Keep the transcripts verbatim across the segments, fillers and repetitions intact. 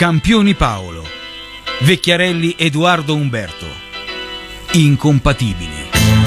Campioni Paolo, Vecchiarelli Edoardo Umberto, incompatibili.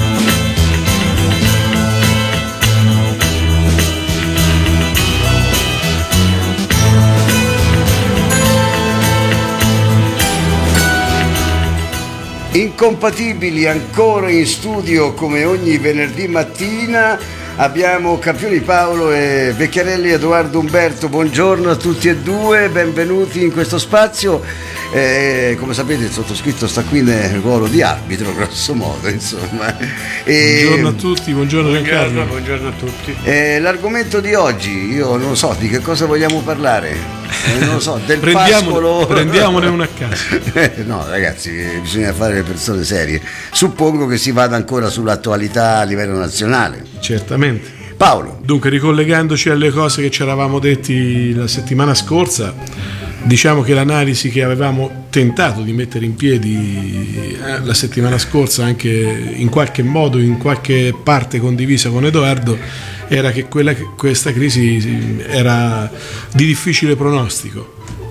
Incompatibili ancora in studio come ogni venerdì mattina. Abbiamo Campioni Paolo e Vecchiarelli Edoardo Umberto. Buongiorno a tutti e due, benvenuti in questo spazio. Eh, come sapete il sottoscritto sta qui nel ruolo di arbitro, grosso modo, insomma. E, buongiorno a tutti, buongiorno Giancarlo. Buongiorno a tutti. Eh, l'argomento di oggi, io non so di che cosa vogliamo parlare. Eh, non lo so, del pascolo. Prendiamone una a caso. Eh, no, ragazzi, bisogna fare le persone serie. Suppongo che si vada ancora sull'attualità a livello nazionale. Certamente. Paolo. Dunque, ricollegandoci alle cose che ci eravamo detti la settimana scorsa, diciamo che l'analisi che avevamo tentato di mettere in piedi eh, la settimana scorsa, anche in qualche modo, in qualche parte condivisa con Edoardo, era che quella, questa crisi era di difficile pronostico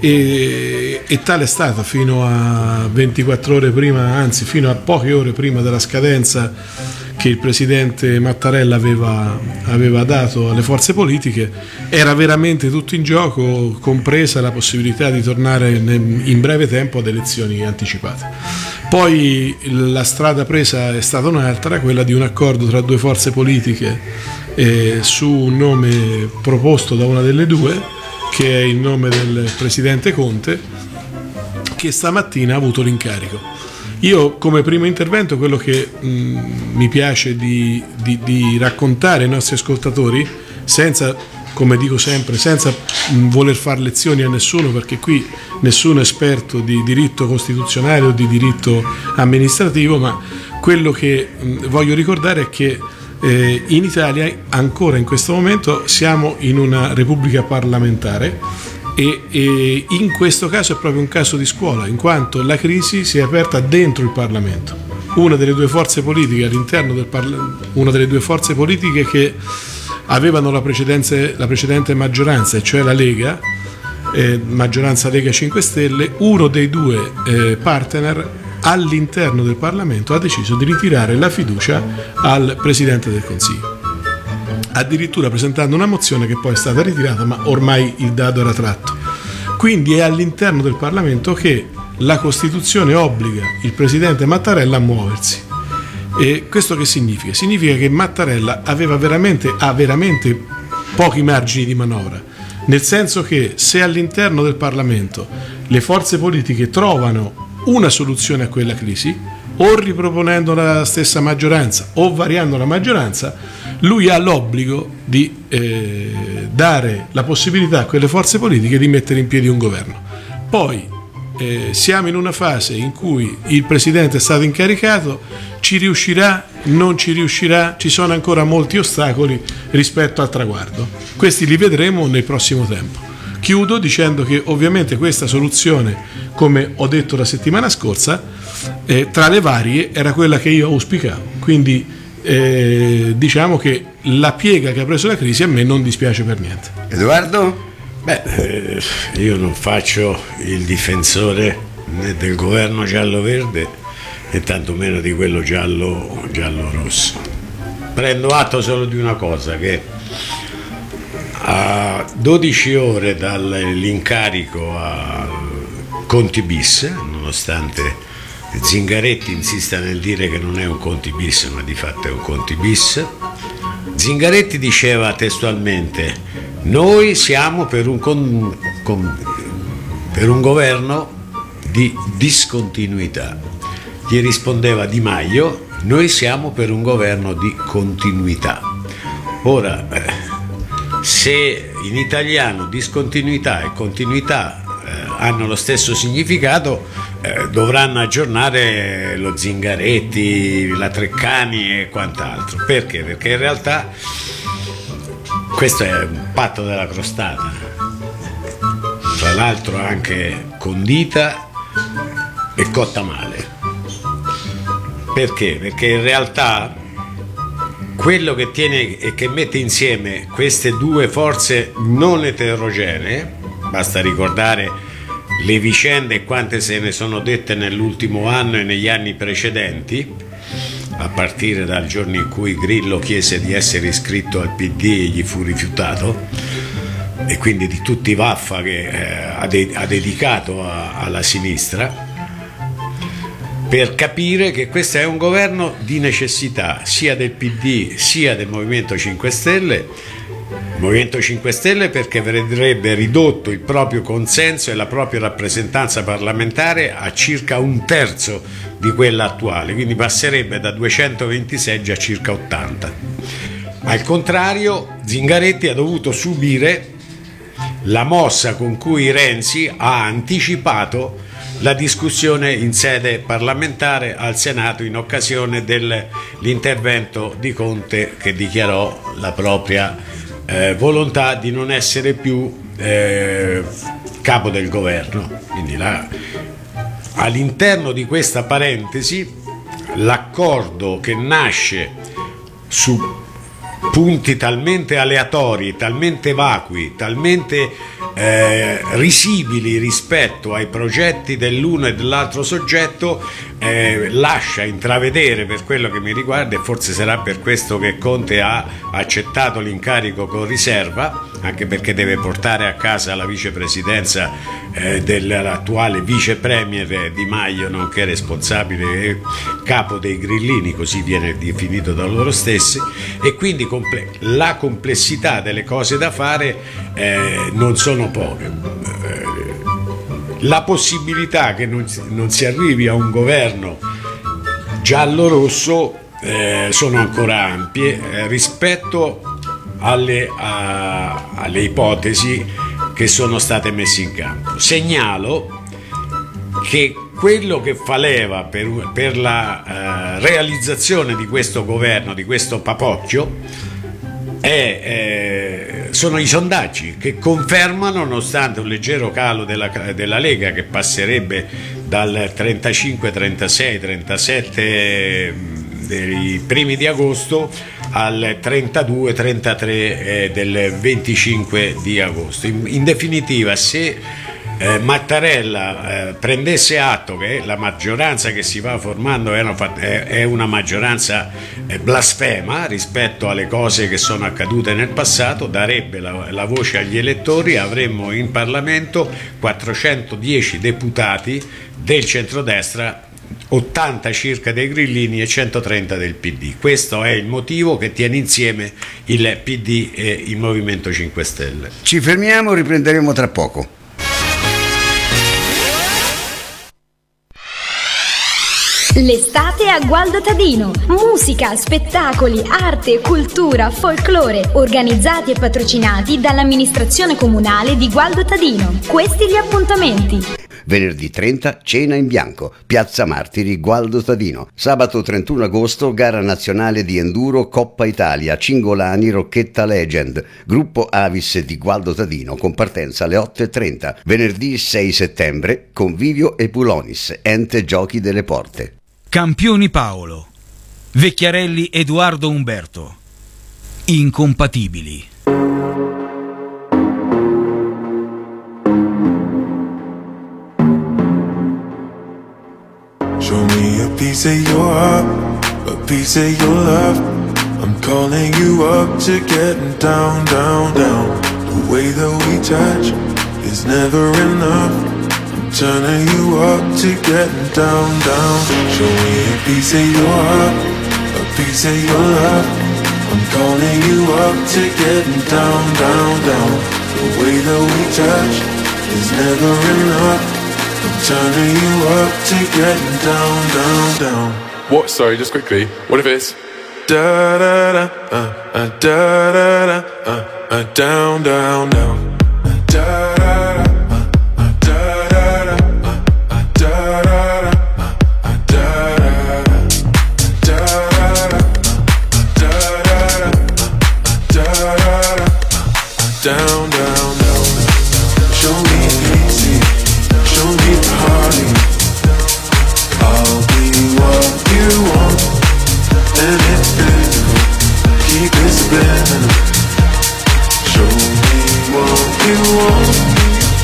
e, e tale è stata fino a ventiquattro ore prima, anzi fino a poche ore prima della scadenza che il presidente Mattarella aveva, aveva dato alle forze politiche. Era veramente tutto in gioco, compresa la possibilità di tornare in breve tempo ad elezioni anticipate. Poi la strada presa è stata un'altra, quella di un accordo tra due forze politiche eh, su un nome proposto da una delle due, che è il nome del presidente Conte, che stamattina ha avuto l'incarico. Io come primo intervento quello che mh, mi piace di, di, di raccontare ai nostri ascoltatori, senza, come dico sempre, senza mh, voler fare lezioni a nessuno, perché qui nessuno è esperto di diritto costituzionale o di diritto amministrativo, ma quello che mh, voglio ricordare è che eh, in Italia ancora in questo momento siamo in una repubblica parlamentare. E, e in questo caso è proprio un caso di scuola, in quanto la crisi si è aperta dentro il Parlamento. Una delle due forze politiche all'interno del Parlamento, una delle due forze politiche che avevano la, la precedente maggioranza, e cioè la Lega, eh, maggioranza Lega cinque Stelle, uno dei due eh, partner all'interno del Parlamento ha deciso di ritirare la fiducia al Presidente del Consiglio, addirittura presentando una mozione che poi è stata ritirata, ma ormai il dado era tratto. Quindi è all'interno del Parlamento che la Costituzione obbliga il presidente Mattarella a muoversi. E questo che significa? Significa che Mattarella aveva veramente, ha veramente pochi margini di manovra, nel senso che se all'interno del Parlamento le forze politiche trovano una soluzione a quella crisi, o riproponendo la stessa maggioranza o variando la maggioranza, lui ha l'obbligo di eh, dare la possibilità a quelle forze politiche di mettere in piedi un governo. Poi eh, siamo in una fase in cui il presidente è stato incaricato, ci riuscirà, non ci riuscirà, ci sono ancora molti ostacoli rispetto al traguardo. Questi li vedremo nel prossimo tempo. Chiudo dicendo che ovviamente questa soluzione, come ho detto la settimana scorsa, eh, tra le varie era quella che io auspicavo, quindi eh, diciamo che la piega che ha preso la crisi a me non dispiace per niente. Edoardo? Beh, eh, io non faccio il difensore né del governo giallo-verde e tantomeno di quello giallo, giallo-rosso. Prendo atto solo di una cosa, che a dodici ore dall'incarico a Conti bis, nonostante Zingaretti insista nel dire che non è un Conti bis ma di fatto è un Conti bis, Zingaretti diceva testualmente: noi siamo per un, con, con, per un governo di discontinuità. Gli rispondeva Di Maio: noi siamo per un governo di continuità. Ora, eh, se in italiano discontinuità e continuità eh, hanno lo stesso significato, eh, dovranno aggiornare lo Zingaretti, la Treccani e quant'altro. Perché? Perché in realtà questo è un patto della crostata, tra l'altro anche condita e cotta male. Perché? Perché in realtà quello che tiene e che mette insieme queste due forze non eterogenee, basta ricordare le vicende e quante se ne sono dette nell'ultimo anno e negli anni precedenti, a partire dal giorno in cui Grillo chiese di essere iscritto al P D e gli fu rifiutato, e quindi di tutti i vaffa che eh, ha, de- ha dedicato a- alla sinistra, per capire che questo è un governo di necessità sia del P D sia del Movimento cinque Stelle. Il Movimento cinque Stelle perché vedrebbe ridotto il proprio consenso e la propria rappresentanza parlamentare a circa un terzo di quella attuale, quindi passerebbe da duecentoventi seggi a circa ottanta. Al contrario, Zingaretti ha dovuto subire la mossa con cui Renzi ha anticipato la discussione in sede parlamentare al Senato in occasione dell'intervento di Conte, che dichiarò la propria eh, volontà di non essere più eh, capo del governo. Quindi la, all'interno di questa parentesi l'accordo che nasce su punti talmente aleatori, talmente vacui, talmente eh, risibili rispetto ai progetti dell'uno e dell'altro soggetto, eh, lascia intravedere, per quello che mi riguarda, e forse sarà per questo che Conte ha accettato l'incarico con riserva, anche perché deve portare a casa la vicepresidenza eh, dell'attuale vice premier Di Maio, nonché responsabile e capo dei grillini, così viene definito da loro stessi, e quindi comple- la complessità delle cose da fare eh, non sono poche. Eh, la possibilità che non, non si arrivi a un governo giallo-rosso eh, sono ancora ampie eh, rispetto alle, a, alle ipotesi che sono state messe in campo. Segnalo che quello che fa leva per, per la uh, realizzazione di questo governo, di questo papocchio, è, eh, sono i sondaggi che confermano, nonostante un leggero calo della, della Lega, che passerebbe dal trentacinque, trentasei, trentasette dei primi di agosto al trentadue, trentatré eh, del venticinque di agosto. In, in definitiva, se Eh, Mattarella eh, prendesse atto che la maggioranza che si va formando è una, è una maggioranza eh, blasfema rispetto alle cose che sono accadute nel passato, darebbe la, la voce agli elettori, avremmo in Parlamento quattrocentodieci deputati del centrodestra, ottanta circa dei grillini e centotrenta del P D. Questo è il motivo che tiene insieme il P D e il Movimento cinque Stelle. Ci fermiamo, riprenderemo tra poco. L'estate a Gualdo Tadino. Musica, spettacoli, arte, cultura, folklore, organizzati e patrocinati dall'amministrazione comunale di Gualdo Tadino. Questi gli appuntamenti. Venerdì trenta, cena in bianco, Piazza Martiri, Gualdo Tadino. Sabato trentuno agosto, gara nazionale di enduro Coppa Italia, Cingolani Rocchetta Legend, gruppo Avis di Gualdo Tadino, con partenza alle otto e trenta. Venerdì sei settembre, Convivio e Pulonis, Ente Giochi delle Porte. Campioni Paolo, Vecchiarelli Edoardo Umberto, incompatibili. Show me a piece of your heart, a piece of your love. I'm calling you up to getting down, down, down. The way that we touch is never enough. Turning you up to getting down, down. Show me a piece of your heart, a piece of your love. I'm calling you up to getting down, down, down. The way that we touch is never enough. I'm turning you up to getting down, down, down. What? Sorry, just quickly. What if it's da da da, uh, uh, da da da, uh, uh, down, down, down, uh, da da da. Down, down, down. Show me easy, show me party. I'll be what you want, and it's physical. Keep it spinning. Show me what you want,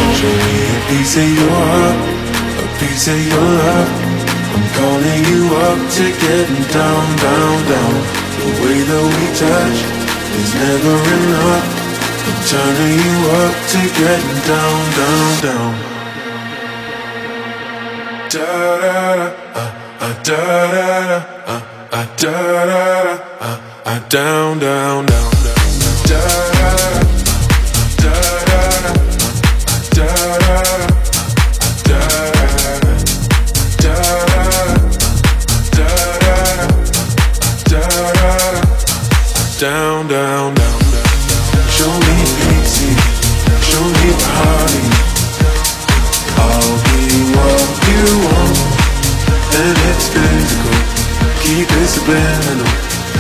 Show me a piece of your heart, a piece of your love. I'm calling you up to getting down, down, down. The way that we touch is never enough. I'm turning you up to getting down, down, down. Da da da, uh, uh, da da da, uh, uh, da da da, uh, uh, down, down, down, down. Da da da, da da da, da da da, da da da, down, down, down. Show me easy, show me party. I'll be what you want, and it's physical. Keep it subliminal.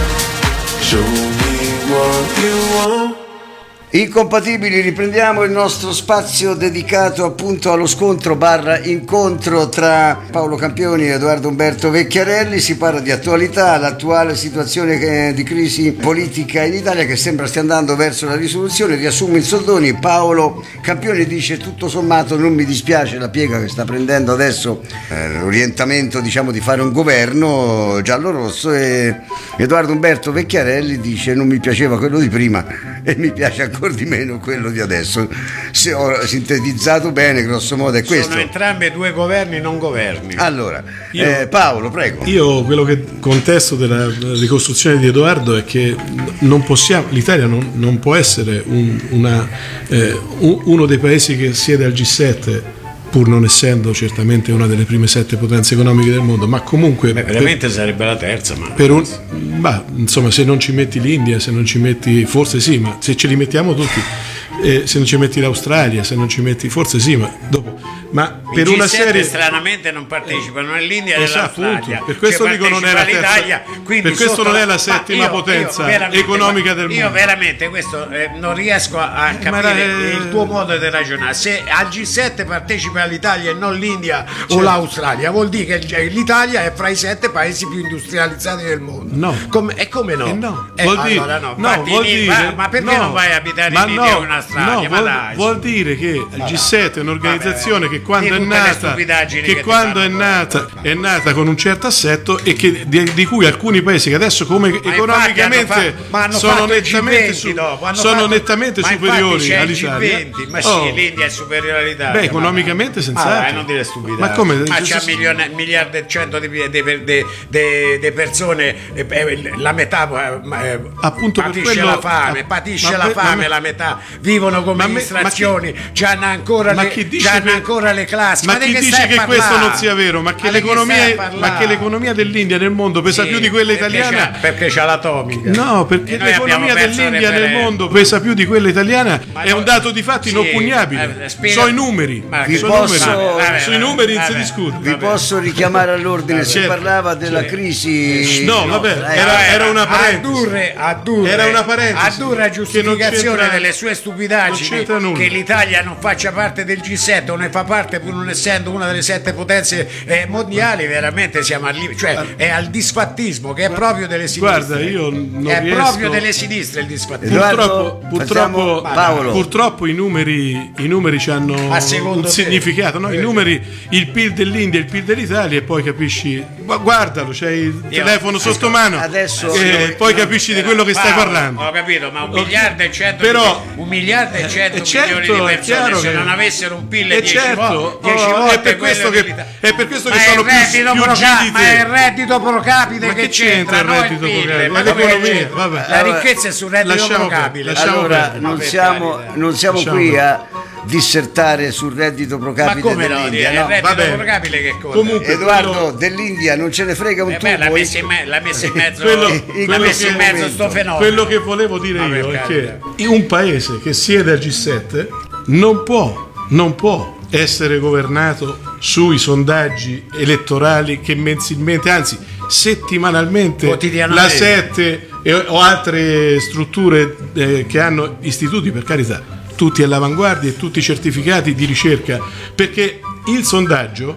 Show me what you want. Incompatibili, riprendiamo il nostro spazio dedicato appunto allo scontro barra incontro tra Paolo Campioni e Edoardo Umberto Vecchiarelli. Si parla di attualità, l'attuale situazione di crisi politica in Italia che sembra stia andando verso la risoluzione. Riassumo in soldoni: Paolo Campioni dice tutto sommato non mi dispiace la piega che sta prendendo adesso eh, l'orientamento diciamo di fare un governo giallo-rosso, e Edoardo Umberto Vecchiarelli dice non mi piaceva quello di prima e mi piace ancora di meno quello di adesso. Se ho sintetizzato bene, grosso modo è questo. Sono entrambi due governi non governi. Allora, Io, eh, Paolo, prego. Io quello che contesto della ricostruzione di Edoardo è che non possiamo, l'Italia non, non può essere un, una, eh, uno dei paesi che siede al G sette, pur non essendo certamente una delle prime sette potenze economiche del mondo, ma comunque Beh, veramente per, sarebbe la terza, ma per un, bah, insomma, se non ci metti l'India, se non ci metti, forse sì, ma se ce li mettiamo tutti, eh, se non ci metti l'Australia, se non ci metti, forse sì, ma dopo, ma per una una serie stranamente non partecipano nell'India e esatto, nell'Australia. appunto, per questo cioè, dico non è la l'Italia, terza, per questo non è la settima io, potenza io economica del mondo. Io veramente questo eh, non riesco a, a capire eh, il tuo modo di ragionare. Se al G sette partecipa l'Italia e non l'India certo. o l'Australia, vuol dire che l'Italia è fra i sette paesi più industrializzati del mondo. No. Come, e come no? Eh no. Eh, Vuol allora dire, no, no, Infatti, vuol in- dire, ma, ma perché no, non vai a abitare ma in India no, o in Australia? no, ma vuol, dai, vuol dire che il G sette è un'organizzazione Vabbè, che quando di è tutte le nata stupidaggini che che ti quando è fanno. nata è nata con un certo assetto e che, di, di cui alcuni paesi che adesso come Ma economicamente infatti hanno fa- ma hanno sono fatto il nettamente, G venti su- dopo, hanno sono fatto- nettamente ma superiori infatti c'è il all'Italia. G venti, ma Oh, sì, l'India è superiore all'Italia. beh, economicamente ma senz'altro. dai, non dire stupidate. Ma come? Ma Cioè, c'ha milione, miliardi e cento di, di, di, di, di persone, eh, eh, la metà eh, Appunto per patisce quello- la fame, ah, patisce ma la me- fame, ma me- la metà vivono come ma me- amministrazioni, c'hanno ancora, ma le, chi dice c'hanno che- ancora le classi. Ma di chi che dice stai a che parlare? questo non sia vero? Ma che, Ma di che l'economia, stai a parlare? ma che l'economia dell'India nel mondo pesa Sì, più di quella perché italiana? c'ha- perché c'ha l'atomica. No, perché E noi abbiamo l'economia perso il dell'India nel referendum. mondo pesa più di quella italiana, Ma è no- un dato di fatto sì, inoppugnabile. eh, spiega- Sono i numeri, Ma Vi sono posso- numeri. Vabbè, vabbè, Sui vabbè, numeri non si vabbè. discute. Vi posso richiamare all'ordine, si Certo. parlava della crisi. No, vabbè, eh, era, era una parentesi. Addurre, addurre, Era una parentesi. addurre a Che non giustificazione c'entra- delle sue non stupidaggini c'entra nulla. che l'Italia non faccia parte del G sette o ne fa parte pur non essendo una delle sette potenze eh, mondiali, veramente siamo al li- cioè è al disfattismo che è proprio delle sinistre. Guarda, io non è riesco- proprio delle sinistre il disfattismo. Edoardo, Purtroppo, facciamo- purtroppo, Paolo. purtroppo i numeri, i numeri hanno Ma secondo un te? significato, no? I numeri, il P I L dell'India e il P I L dell'Italia, e poi capisci, gu- guardalo, c'hai il Io- telefono sotto mano, adesso- e poi capisci di quello che stai Paolo, parlando. Ho capito, ma un Ok. miliardo e cento Però- un miliardo e cento Eh, certo, milioni di è persone chiaro se che- non avessero un P I L Eh, dieci certo, vo- dieci oh, volte è per questo quello che- dell'Italia. è per questo che Ma sono il più- reddito più pro G D P. ma è il reddito pro capite Ma che che c'entra, c'entra il no il reddito P I pro L, capite? ma È come l'economia, c'entra? vabbè. La Allora, ricchezza è sul reddito lasciamo pro per- capite. lasciamo Allora, per- non per siamo, carità. non siamo Lasciamo qui per- a dissertare sul reddito pro Ma capite come no? È dell'India, il no? reddito bene. pro capite che conta. Comunque, Edoardo, quello- dell'India non ce ne frega un Eh beh, l'ha tubo. messo in, me- l'ha messo in mezzo, quello, in quello l'ha messo in che- mezzo sto fenomeno. quello che volevo dire Ma io per è carità. che un paese che siede al G sette non può, non può essere governato sui sondaggi elettorali che mensilmente, anzi settimanalmente, Quotidianamente. la sette e- o altre strutture eh, che hanno istituti, per carità, tutti all'avanguardia e tutti certificati di ricerca, perché il sondaggio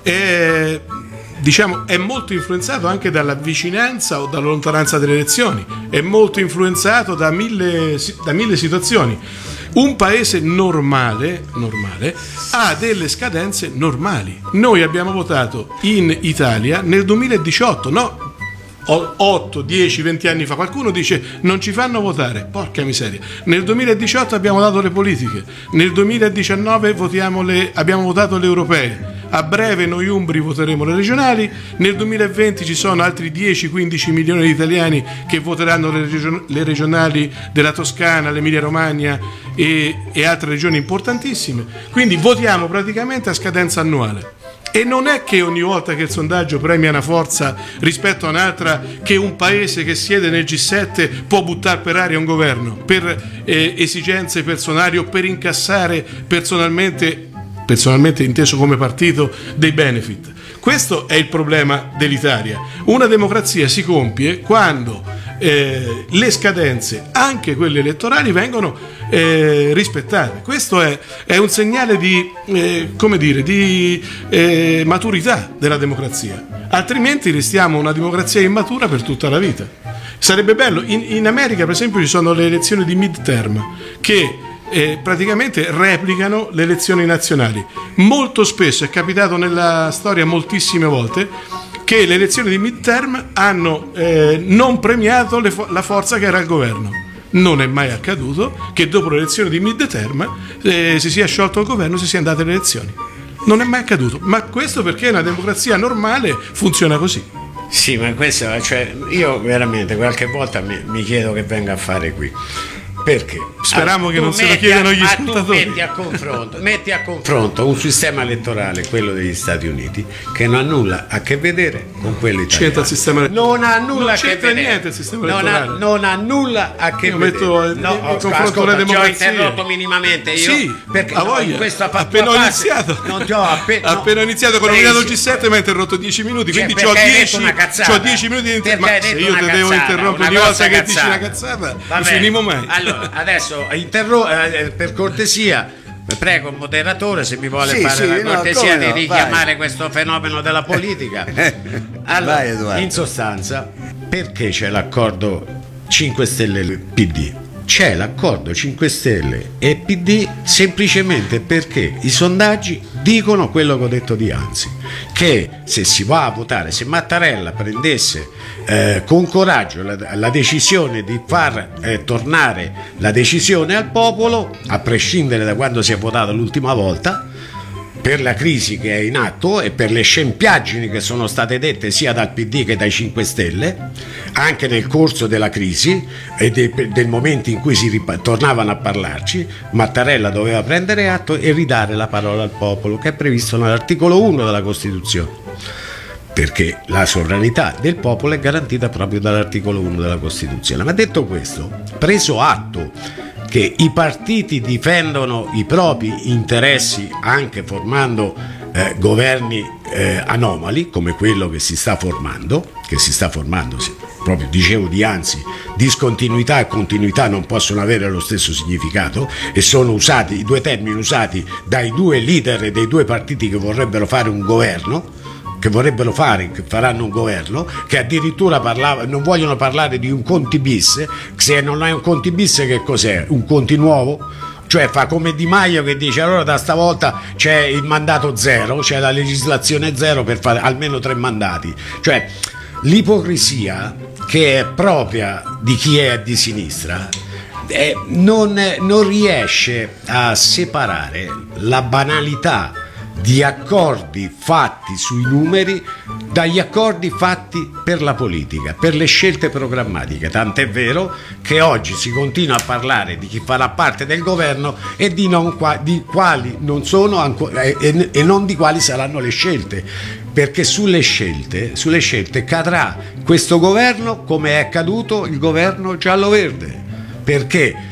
è, diciamo, è molto influenzato anche dalla vicinanza o dalla lontananza delle elezioni, è molto influenzato da mille, da mille situazioni. Un paese normale, normale ha delle scadenze normali. Noi abbiamo votato in Italia nel duemiladiciotto, no? otto, dieci, venti anni fa. Qualcuno dice non ci fanno votare, porca miseria. Nel duemiladiciotto abbiamo dato le politiche, nel duemiladiciannove votiamo le, abbiamo votato le europee, a breve noi umbri voteremo le regionali, nel duemilaventi ci sono altri dieci quindici milioni di italiani che voteranno le, region, le regionali della Toscana, l'Emilia Romagna e, e altre regioni importantissime, quindi votiamo praticamente a scadenza annuale. E non è che ogni volta che il sondaggio premia una forza rispetto a un'altra, che un paese che siede nel G sette può buttare per aria un governo per eh, esigenze personali o per incassare personalmente, personalmente inteso come partito, dei benefit. Questo è il problema dell'Italia. Una democrazia si compie quando eh, le scadenze, anche quelle elettorali, vengono eh, rispettate. Questo è, è un segnale di, eh, come dire, di eh, maturità della democrazia. Altrimenti restiamo una democrazia immatura per tutta la vita. Sarebbe bello. In, in America, per esempio, ci sono le elezioni di midterm che Eh, praticamente replicano le elezioni nazionali. Molto spesso è capitato nella storia moltissime volte che le elezioni di midterm hanno eh, non premiato le fo- la forza che era al governo. Non è mai accaduto che dopo le elezioni di midterm eh, si sia sciolto il governo, si sia andate le elezioni. Non è mai accaduto, ma questo perché una democrazia normale funziona così. Sì, ma questo, cioè, io veramente qualche volta mi, mi chiedo che venga a fare qui. Perché? Speriamo ah, che non se lo chiedano gli ah, ascoltatori. Tu metti a confronto, metti a confronto un sistema elettorale, quello degli Stati Uniti, che non ha nulla a che vedere con quello italiano. C'entra il sistema elettorale. Non ha nulla non a che c'entra vedere. niente il sistema non elettorale. Ha, non ha nulla a che io vedere. Metto, no, in oh, confronto ascolta, le democrazie. Ti ho interrotto minimamente io. Sì, perché a no, voglia. in questa appena ho fase, iniziato. Non ti ho appena, no, appena iniziato con il G sette mi ha interrotto dieci minuti, cioè, quindi ho dieci, c'ho dieci minuti di intervento. Ma se io ti devo interrompere ogni volta che dici una cazzata, non finimo mai. Allora, adesso interrompo. Per cortesia, prego il moderatore se mi vuole sì, fare sì, la no, cortesia di no, richiamare vai. questo fenomeno della politica. Allora, vai, in sostanza, perché c'è l'accordo cinque Stelle e P D? C'è l'accordo cinque Stelle e P D semplicemente perché i sondaggi dicono quello che ho detto dianzi, che se si va a votare, se Mattarella prendesse eh, con coraggio la, la decisione di far eh, tornare la decisione al popolo, a prescindere da quando si è votato l'ultima volta, per la crisi che è in atto e per le scempiaggini che sono state dette sia dal P D che dai cinque Stelle, anche nel corso della crisi e de, del momento in cui si ripa- tornavano a parlarci, Mattarella doveva prendere atto e ridare la parola al popolo, che è previsto nell'articolo uno della Costituzione, perché la sovranità del popolo è garantita proprio dall'articolo uno della Costituzione. Ma detto questo, preso atto che i partiti difendono i propri interessi anche formando eh, governi eh, anomali come quello che si sta formando, che si sta formando, proprio dicevo di anzi, discontinuità e continuità non possono avere lo stesso significato e sono usati i due termini usati dai due leader dei due partiti che vorrebbero fare un governo, che vorrebbero fare, che faranno un governo, che addirittura parlava, non vogliono parlare di un Conti bis. Se non è un Conti bis, che cos'è? Un Conti nuovo? Cioè fa come Di Maio che dice allora da stavolta c'è il mandato zero, c'è la legislazione zero per fare almeno tre mandati. Cioè l'ipocrisia che è propria di chi è di sinistra eh, non, non riesce a separare la banalità di accordi fatti sui numeri dagli accordi fatti per la politica, per le scelte programmatiche, tant'è vero che oggi si continua a parlare di chi farà parte del governo e di, non qua, di quali non sono ancora, e, e non di quali saranno le scelte, perché sulle scelte, sulle scelte cadrà questo governo come è caduto il governo giallo-verde, perché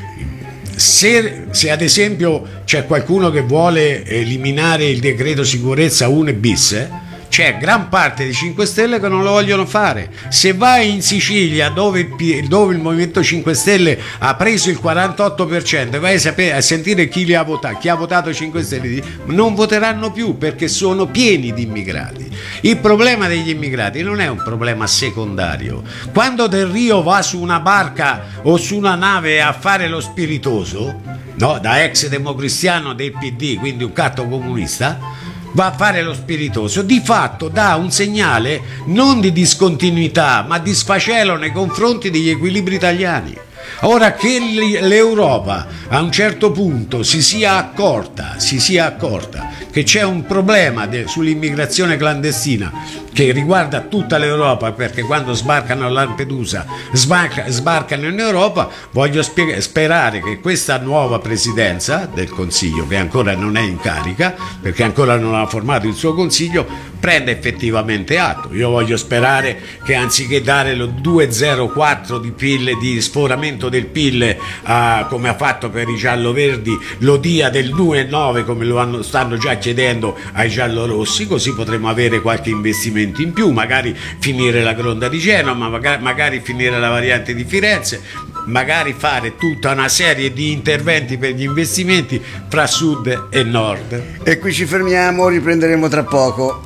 Se, se ad esempio c'è qualcuno che vuole eliminare il decreto sicurezza uno bis, eh, c'è gran parte dei cinque Stelle che non lo vogliono fare. Se vai in Sicilia dove, dove il Movimento cinque Stelle ha preso il quarantotto per cento e vai a, sapere, a sentire chi li ha votati, chi ha votato cinque Stelle, non voteranno più perché sono pieni di immigrati. Il problema degli immigrati non è un problema secondario. Quando Del Rio va su una barca o su una nave a fare lo spiritoso, no, da ex democristiano del P D, quindi un catto comunista, va a fare lo spiritoso, di fatto dà un segnale non di discontinuità ma di sfacelo nei confronti degli equilibri italiani. Ora che l'Europa a un certo punto si sia accorta, si sia accorta che c'è un problema de- sull'immigrazione clandestina che riguarda tutta l'Europa, perché quando sbarcano a Lampedusa sbarca, sbarcano in Europa, voglio spiega- sperare che questa nuova presidenza del Consiglio, che ancora non è in carica perché ancora non ha formato il suo Consiglio, prenda effettivamente atto. Io voglio sperare che anziché dare lo due virgola zero quattro di P I L, di sforamento del P I L, uh, come ha fatto per i giallo-verdi, lo dia del due virgola nove come lo hanno, stanno già chiedendo ai giallorossi, così potremo avere qualche investimento in più, magari finire la Gronda di Genova, magari, magari finire la variante di Firenze, magari fare tutta una serie di interventi per gli investimenti fra sud e nord. E qui ci fermiamo, riprenderemo tra poco.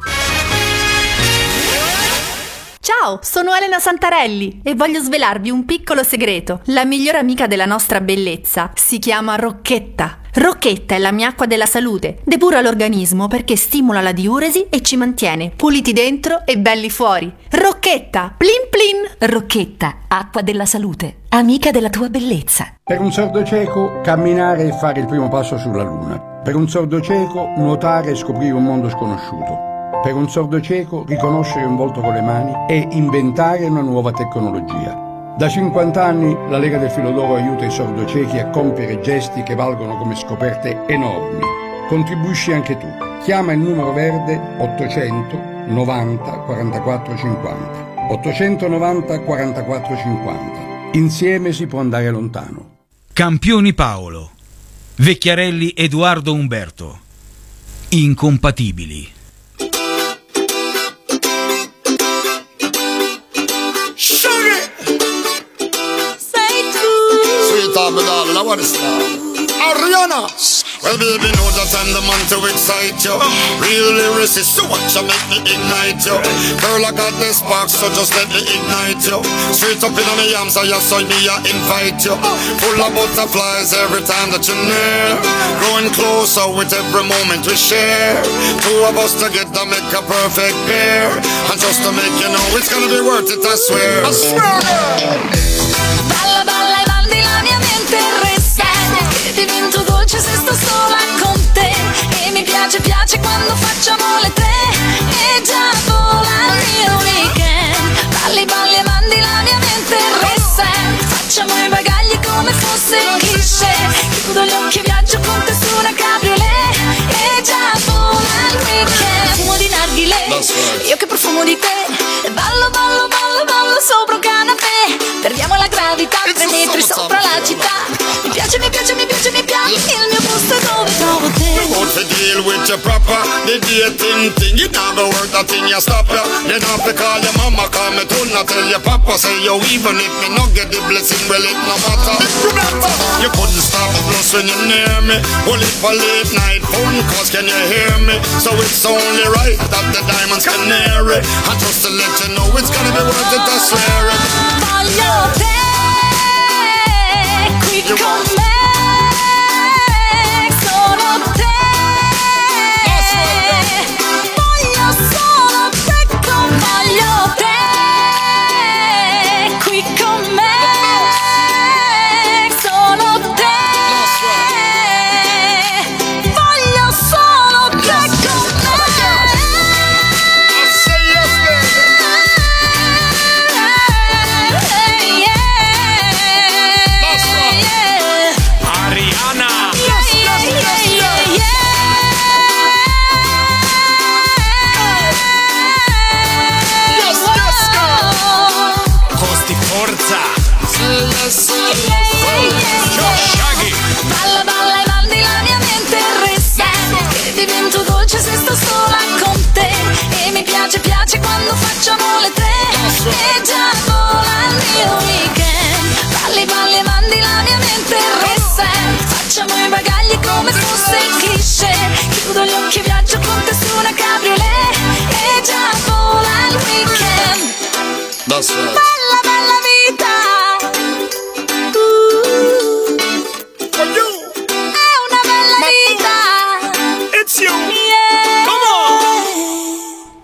Ciao, sono Elena Santarelli e voglio svelarvi un piccolo segreto. La migliore amica della nostra bellezza si chiama Rocchetta. Rocchetta è la mia acqua della salute. Depura l'organismo perché stimola la diuresi e ci mantiene puliti dentro e belli fuori. Rocchetta, plin plin. Rocchetta, acqua della salute, amica della tua bellezza. Per un sordocieco, camminare e fare il primo passo sulla luna. Per un sordocieco, nuotare e scoprire un mondo sconosciuto. Per un sordocieco, riconoscere un volto con le mani e inventare una nuova tecnologia. Da cinquanta anni la Lega del Filo d'Oro aiuta i sordociechi a compiere gesti che valgono come scoperte enormi. Contribuisci anche tu. Chiama il numero verde ottocento novanta quarantaquattro cinquanta. ottocento novanta quarantaquattro cinquanta. Insieme si può andare lontano. Campioni Paolo. Vecchiarelli Edoardo Umberto. Incompatibili. My darling, I want to start. Ariana! Well, baby, know that I'm the man to excite you. Real lyricist, so watch you make me ignite you. Girl, I got this spark, so just let me ignite you. Straight up in my arms, so you saw me, I invite you. Full of butterflies every time that you're near. Growing closer with every moment we share. Two of us together make a perfect pair. And just to make you know, it's gonna be worth it, I swear. I swear! Balla, balla e mandi la mia mente resta. Che divento dolce se sto sola con te. E mi piace, piace quando facciamo le tre. E già vola il mio weekend. Balli, balli e mandi la mia mente resta. Facciamo i bagagli come fosse cliché. Chiudo gli occhi e viaggio con te su una cabriolet. E già vola il weekend. Fumo di narghile, io che profumo di te. E ballo, ballo, ballo, ballo sopra un canapè. Perdiamo la gravità, tre metri sopra la città. Mi piace, mi piace, mi piace, mi piace. Il mio posto è dove trovo te. We want to deal with you proper. The dating thing, you never work that thing, you stop ya. You don't have to call your mama, call me too, not tell your papa. Say yo, even if me not get the blessing, well it no matter. You couldn't stop the plus when you're near me. Well if a late night phone calls, can you hear me? So it's only right that the diamonds can near it. And just to let you know, it's gonna be worth it, I swear it. Voglio te qui con me, solo te. Voglio solo te con voglio te qui con me, solo te. Voglio solo te con me. Balla, balla e mandi la mia mente resta. Che divento dolce se sto sola con te. E mi piace, piace quando facciamo le tre. E già vola il mio weekend. Balli, balli e mandi la mia mente resta. Facciamo i bagagli come fosse cliché. Chiudo gli occhi e viaggio con te su una cabriolet. E già vola il weekend. That's right. Bella, bella vita.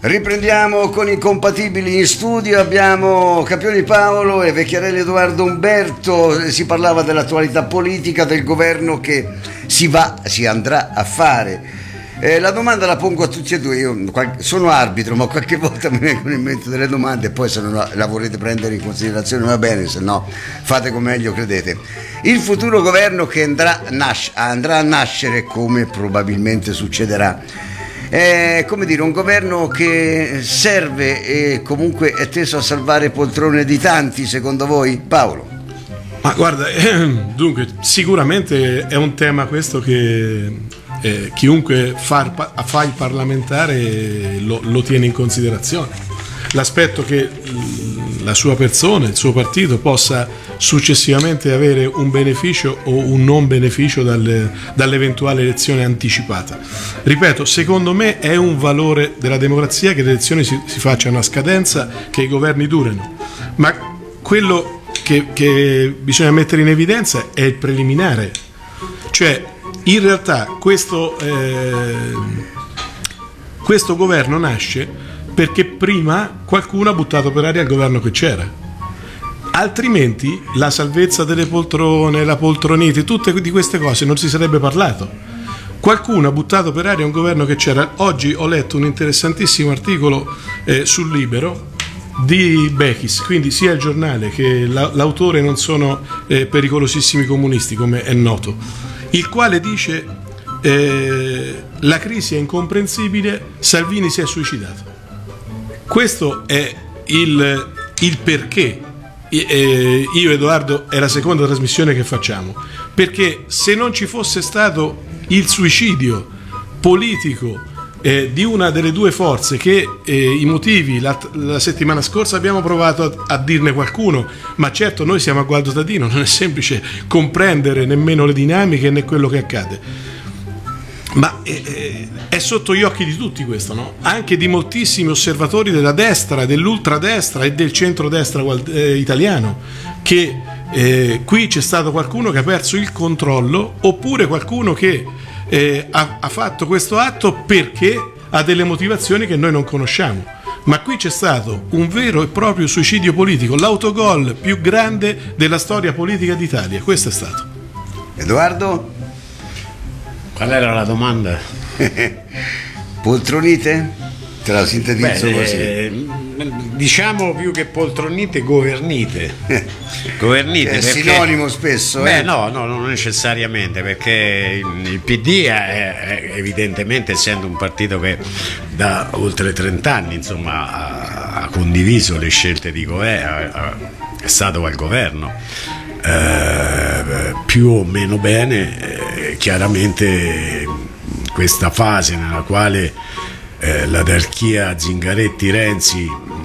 Riprendiamo con i compatibili in studio, abbiamo Campioni Paolo e Vecchiarelli Edoardo Umberto. Si parlava dell'attualità politica, del governo che si va, si andrà a fare. Eh, la domanda la pongo a tutti e due, io sono arbitro ma qualche volta mi vengono in mente delle domande e poi se non la volete prendere in considerazione va bene, se no fate come meglio credete. Il futuro governo che andrà, nasc- andrà a nascere, come probabilmente succederà, è come dire un governo che serve e comunque è teso a salvare poltrone di tanti, secondo voi, Paolo? Ma guarda, eh, dunque sicuramente è un tema questo che eh, chiunque fa, fa il parlamentare lo, lo tiene in considerazione. L'aspetto che la sua persona, il suo partito possa successivamente avere un beneficio o un non beneficio dalle, dall'eventuale elezione anticipata. Ripeto, secondo me è un valore della democrazia che le elezioni si, si facciano a scadenza, che i governi durino, ma quello che, che bisogna mettere in evidenza è il preliminare, cioè in realtà questo, eh, questo governo nasce perché prima qualcuno ha buttato per aria il governo che c'era, altrimenti la salvezza delle poltrone, la poltronite, tutte di queste cose non si sarebbe parlato. Qualcuno ha buttato per aria un governo che c'era. Oggi ho letto un interessantissimo articolo eh, sul Libero di Bechis, quindi sia il giornale che la, l'autore non sono eh, pericolosissimi comunisti, come è noto, il quale dice eh, la crisi è incomprensibile, Salvini si è suicidato. Questo è il, il perché eh, io, Edoardo, è la seconda trasmissione che facciamo, perché se non ci fosse stato il suicidio politico eh, di una delle due forze, che eh, i motivi la, la settimana scorsa abbiamo provato a, a dirne qualcuno, ma certo noi siamo a Gualdo Tadino, non è semplice comprendere nemmeno le dinamiche né quello che accade. Ma eh, è sotto gli occhi di tutti questo, no? Anche di moltissimi osservatori della destra, dell'ultradestra e del centrodestra eh, italiano, che eh, qui c'è stato qualcuno che ha perso il controllo, oppure qualcuno che eh, ha, ha fatto questo atto perché ha delle motivazioni che noi non conosciamo. Ma qui c'è stato un vero e proprio suicidio politico, l'autogol più grande della storia politica d'Italia, questo è stato. Edoardo? Qual era la domanda? Poltronite? Te la sintetizzo. Beh, così. Eh, diciamo più che poltronite, governite. Governite. È perché, sinonimo spesso. Beh, eh? no, no, non necessariamente, perché il P D è, è evidentemente, essendo un partito che da oltre trenta anni insomma ha, ha condiviso le scelte di governo, è stato al governo. Eh, più o meno bene, eh, chiaramente questa fase nella quale eh, l'anarchia Zingaretti-Renzi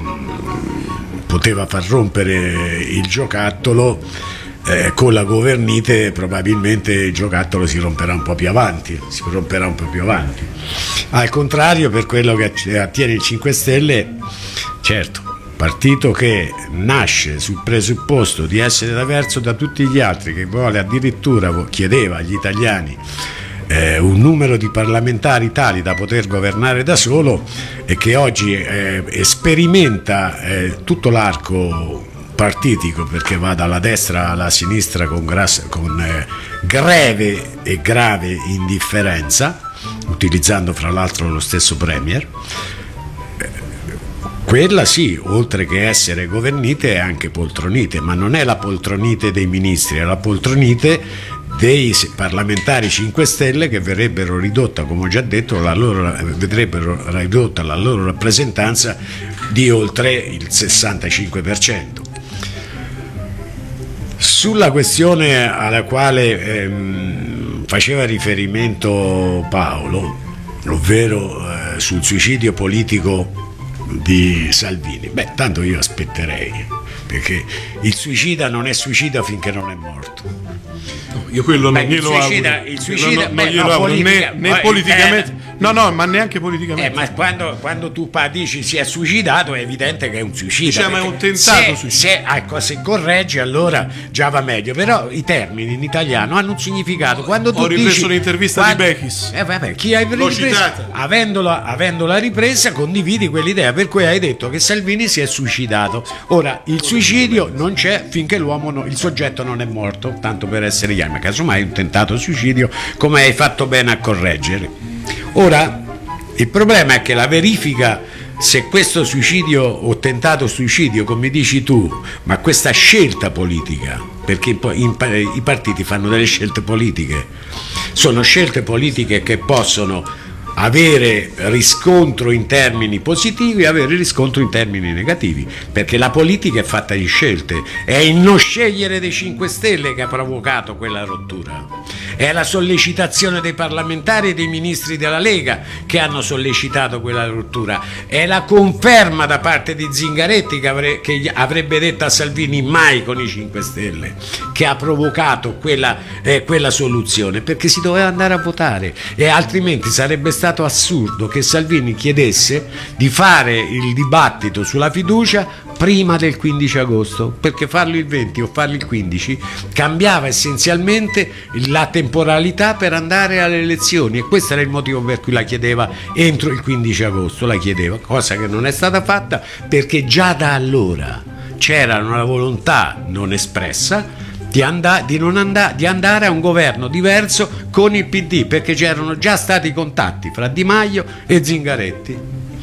mh, poteva far rompere il giocattolo, eh, con la governite probabilmente il giocattolo si romperà un po' più avanti, si romperà un po' più avanti. Al contrario, per quello che attiene il cinque Stelle, certo, partito che nasce sul presupposto di essere diverso da tutti gli altri, che vuole addirittura chiedeva agli italiani eh, un numero di parlamentari tali da poter governare da solo, e che oggi eh, sperimenta eh, tutto l'arco partitico, perché va dalla destra alla sinistra con, gras- con eh, greve e grave indifferenza, utilizzando fra l'altro lo stesso Premier. Quella sì, oltre che essere governite, è anche poltronite, ma non è la poltronite dei ministri, è la poltronite dei parlamentari cinque Stelle, che verrebbero ridotta, come ho già detto, la loro, vedrebbero ridotta la loro rappresentanza di oltre il sessantacinque per cento. Sulla questione alla quale ehm, faceva riferimento Paolo, ovvero eh, sul suicidio politico di Salvini, beh, tanto io aspetterei, perché il suicida non è suicida finché non è morto. No, io quello non beh, glielo il suicida, auguro, il suicida non, beh, non glielo no, auguro, politica, né, né eh, politicamente, eh, No, no, ma neanche politicamente. Eh, ma quando, quando tu dici si è suicidato, è evidente che è un suicidio. Diciamo è un tentato se, suicidio. Se, ecco, se correggi, allora già va meglio. Però i termini in italiano hanno un significato. Quando tu Ho ripreso dici, l'intervista quando, di Bechis. Eh, vabbè, chi hai L'ho ripreso? citata. Avendola, avendola ripresa, condividi quell'idea, per cui hai detto che Salvini si è suicidato. Ora, il suicidio non c'è finché l'uomo, no, il soggetto non è morto, tanto per essere chiaro, ma casomai un tentato suicidio, come hai fatto bene a correggere. Ora, il problema è che la verifica se questo suicidio o tentato suicidio, come dici tu, ma questa scelta politica, perché poi i partiti fanno delle scelte politiche, sono scelte politiche che possono avere riscontro in termini positivi e avere riscontro in termini negativi, perché la politica è fatta di scelte. È il non scegliere dei cinque Stelle che ha provocato quella rottura, è la sollecitazione dei parlamentari e dei ministri della Lega che hanno sollecitato quella rottura, è la conferma da parte di Zingaretti che, avre- che avrebbe detto a Salvini mai con i cinque Stelle, che ha provocato quella, eh, quella soluzione, perché si doveva andare a votare, e altrimenti sarebbe stato assurdo che Salvini chiedesse di fare il dibattito sulla fiducia prima del quindici agosto, perché farlo il venti o farlo il quindici cambiava essenzialmente la temporalità per andare alle elezioni, e questo era il motivo per cui la chiedeva entro il quindici agosto, la chiedeva, cosa che non è stata fatta, perché già da allora c'era una volontà non espressa di, and- di, non and- di andare a un governo diverso con il P D, perché c'erano già stati contatti fra Di Maio e Zingaretti.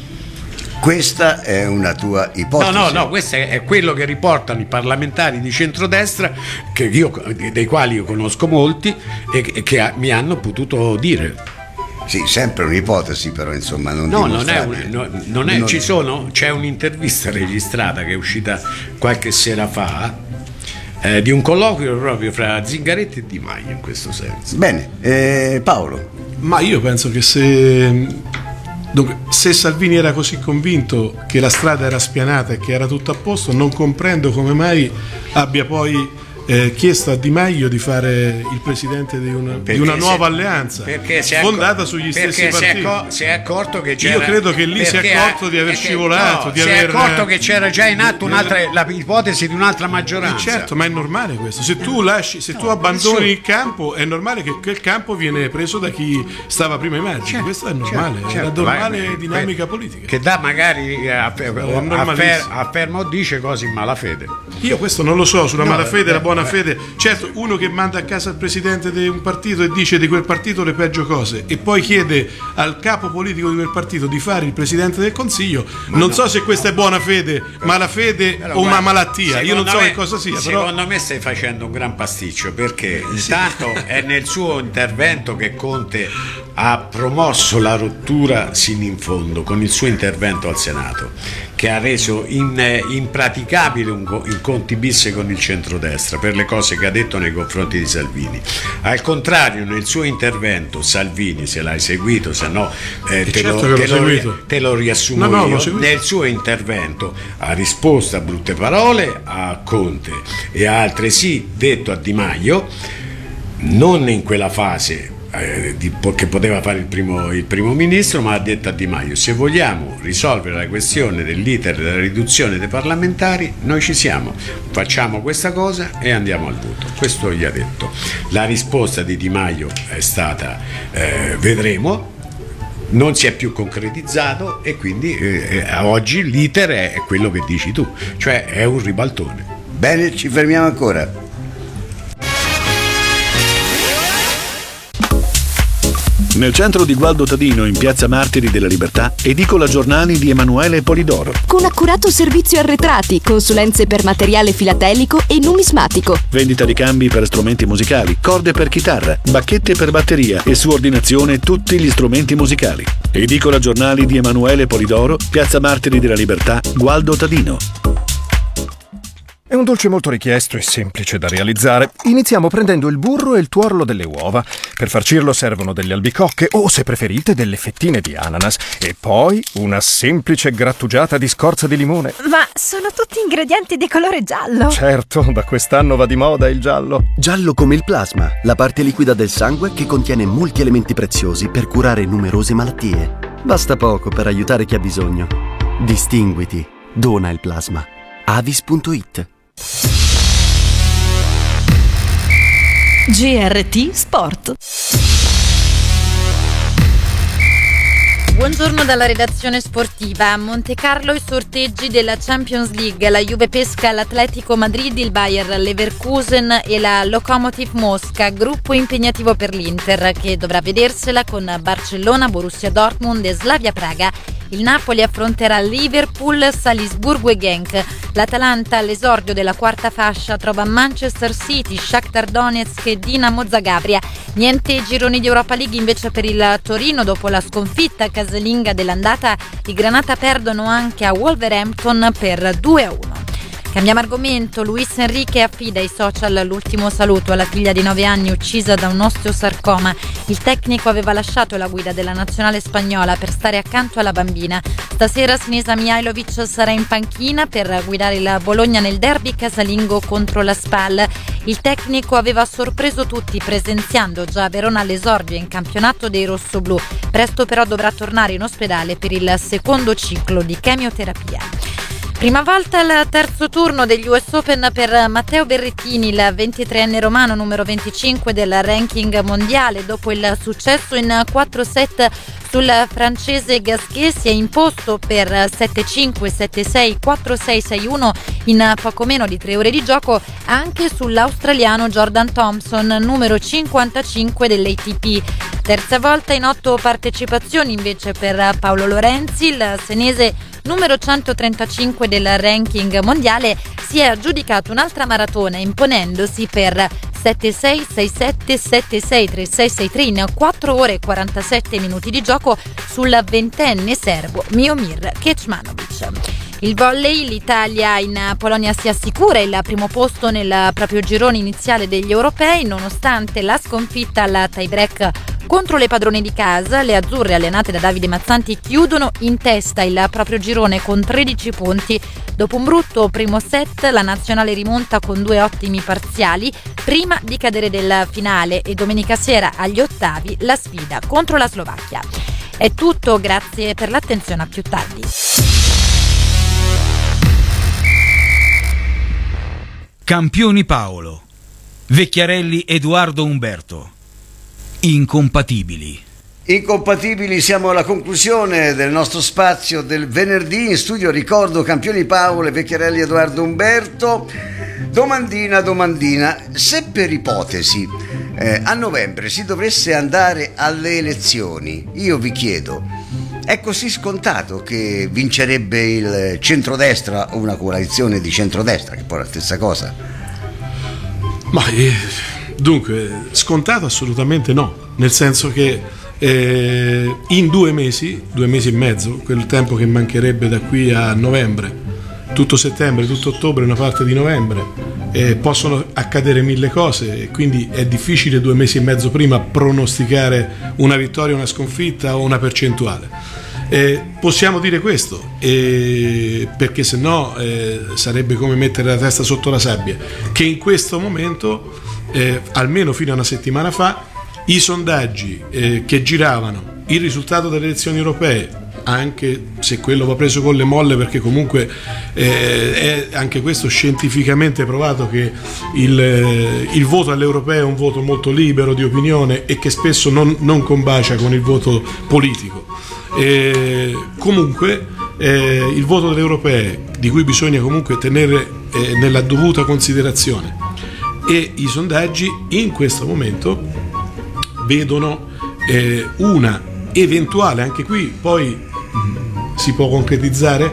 Questa è una tua ipotesi? No, no, no, questo è, è quello che riportano i parlamentari di centrodestra, che io, dei quali io conosco molti e che, che mi hanno potuto dire. Sì, sempre un'ipotesi, però insomma non no, non è, un, dimostrabile. no, non è Non- ci sono, c'è un'intervista registrata che è uscita qualche sera fa, eh, di un colloquio proprio fra Zingaretti e Di Maio, in questo senso. Bene, eh, Paolo. Ma io penso che se, dunque, se Salvini era così convinto che la strada era spianata e che era tutto a posto, non comprendo come mai abbia poi eh, chiesto a Di Maio di fare il presidente di una, di una nuova si- alleanza perché si è fondata accor- sugli perché stessi si è partiti. acco- si è accorto che c'era, Io credo che lì si è perché- accorto di aver perché- scivolato, no, di si aver è accorto che c'era già in atto un'altra, la ipotesi di un'altra maggioranza. Eh, certo, ma è normale questo. Se tu lasci, se tu abbandoni nessuno- il campo, è normale che quel campo viene preso da chi stava prima ai margini. Certo, Questo è normale, certo, è la certo, normale vai, dinamica que- politica. Che dà magari eh, affer- normalissimo. affer- afferma o dice cose in malafede. Io questo non lo so, sulla No, malafede e la eh, buona eh. fede. Certo, uno che manda a casa il presidente di un partito e dice di quel partito le peggio cose e poi chiede al capo politico di quel partito di fare il presidente del consiglio, Ma non no, so se questa è buona fede, malafede Però, o una guarda, malattia, io non secondo so me- che cosa sia, però Secondo me stai facendo un gran pasticcio, perché intanto è nel suo intervento che Conte ha promosso la rottura sino in fondo con il suo intervento al Senato, che ha reso in- impraticabile un co- il Conti bis con il centrodestra per le cose che ha detto nei confronti di Salvini. Al contrario, nel suo intervento Salvini, se l'hai seguito, se no eh, te, certo lo, che te, l'ho lo, seguito. te lo riassumo No, no, l'ho io. seguito. Nel suo intervento ha risposto a brutte parole a Conte e ha altresì detto a Di Maio, non in quella fase eh, di- che poteva fare il primo, il primo ministro, ma ha detto a Di Maio: se vogliamo risolvere la questione dell'iter della riduzione dei parlamentari, noi ci siamo, facciamo questa cosa e andiamo al voto. Questo gli ha detto. La risposta di Di Maio è stata eh, vedremo, non si è più concretizzato e quindi eh, eh, oggi l'iter è quello che dici tu, cioè è un ribaltone. Bene, ci fermiamo ancora. Nel centro di Gualdo Tadino, in piazza Martiri della Libertà, edicola giornali di Emanuele Polidoro. Con accurato servizio arretrati, consulenze per materiale filatelico e numismatico. Vendita di cambi per strumenti musicali, corde per chitarra, bacchette per batteria e su ordinazione tutti gli strumenti musicali. Edicola giornali di Emanuele Polidoro, piazza Martiri della Libertà, Gualdo Tadino. È un dolce molto richiesto e semplice da realizzare. Iniziamo prendendo il burro e il tuorlo delle uova. Per farcirlo servono delle albicocche o, se preferite, delle fettine di ananas. E poi una semplice grattugiata di scorza di limone. Ma sono tutti ingredienti di colore giallo. Certo, da quest'anno va di moda il giallo. Giallo come il plasma, la parte liquida del sangue che contiene molti elementi preziosi per curare numerose malattie. Basta poco per aiutare chi ha bisogno. Distinguiti. Dona il plasma. Avis punto it. G R T Sport. Buongiorno dalla redazione sportiva. A Monte Carlo i sorteggi della Champions League. La Juve pesca l'Atletico Madrid, il Bayer Leverkusen e la Lokomotiv Mosca. Gruppo impegnativo per l'Inter, che dovrà vedersela con Barcellona, Borussia Dortmund e Slavia Praga. Il Napoli affronterà Liverpool, Salisburgo e Genk. L'Atalanta all'esordio della quarta fascia trova Manchester City, Shakhtar Donetsk e Dinamo Zagabria. Niente gironi di Europa League invece per il Torino. Dopo la sconfitta casalinga dell'andata, i Granata perdono anche a Wolverhampton per due a uno. Cambiamo argomento. Luis Enrique affida ai social l'ultimo saluto alla figlia di nove anni uccisa da un osteosarcoma. Il tecnico aveva lasciato la guida della nazionale spagnola per stare accanto alla bambina. Stasera Sinisa Mihajlovic sarà in panchina per guidare il Bologna nel derby casalingo contro la Spal. Il tecnico aveva sorpreso tutti presenziando già a Verona all'esordio in campionato dei rossoblù. Presto però dovrà tornare in ospedale per il secondo ciclo di chemioterapia. Prima volta al terzo turno degli U S Open per Matteo Berrettini, il ventitreenne romano numero venticinque del ranking mondiale. Dopo il successo in quattro set sul francese Gasquet, si è imposto per sette cinque, sette sei, quattro sei, sei uno in poco meno di tre ore di gioco anche sull'australiano Jordan Thompson, numero cinquantacinque dell'A T P. Terza volta in otto partecipazioni invece per Paolo Lorenzi, il senese numero centotrentacinque del ranking mondiale, si è aggiudicato un'altra maratona imponendosi per sette sei, sei sette, sette sei, tre sei, sei tre in quattro ore e quarantasette minuti di gioco sul ventenne serbo Miomir Kecmanovic. Il volley, l'Italia in Polonia si assicura il primo posto nel proprio girone iniziale degli europei, nonostante la sconfitta alla tie-break contro le padrone di casa. Le azzurre, allenate da Davide Mazzanti, chiudono in testa il proprio girone con tredici punti. Dopo un brutto primo set, la nazionale rimonta con due ottimi parziali prima di cadere del finale, e domenica sera agli ottavi la sfida contro la Slovacchia. È tutto, grazie per l'attenzione, a più tardi. Campioni Paolo. Vecchiarelli Edoardo Umberto. Incompatibili. Incompatibili, siamo alla conclusione del nostro spazio del venerdì. In studio ricordo Campioni Paolo e Vecchiarelli Edoardo Umberto. Domandina, domandina, se per ipotesi eh, a novembre si dovesse andare alle elezioni, io vi chiedo, è così scontato che vincerebbe il centrodestra o una coalizione di centrodestra, che poi è la stessa cosa? Ma eh, dunque, scontato assolutamente no, nel senso che eh, in due mesi, due mesi e mezzo, quel tempo che mancherebbe da qui a novembre, tutto settembre, tutto ottobre, una parte di novembre, eh, possono accadere mille cose, e quindi è difficile due mesi e mezzo prima pronosticare una vittoria, una sconfitta o una percentuale. Eh, possiamo dire questo, eh, perché se no eh, sarebbe come mettere la testa sotto la sabbia, che in questo momento, eh, almeno fino a una settimana fa, i sondaggi eh, che giravano, il risultato delle elezioni europee, anche se quello va preso con le molle, perché comunque eh, è anche questo scientificamente provato che il, eh, il voto all'europeo è un voto molto libero di opinione e che spesso non, non combacia con il voto politico. Eh, comunque eh, il voto delle europee, di cui bisogna comunque tenere eh, nella dovuta considerazione, e i sondaggi in questo momento vedono eh, una eventuale, anche qui poi mh, si può concretizzare,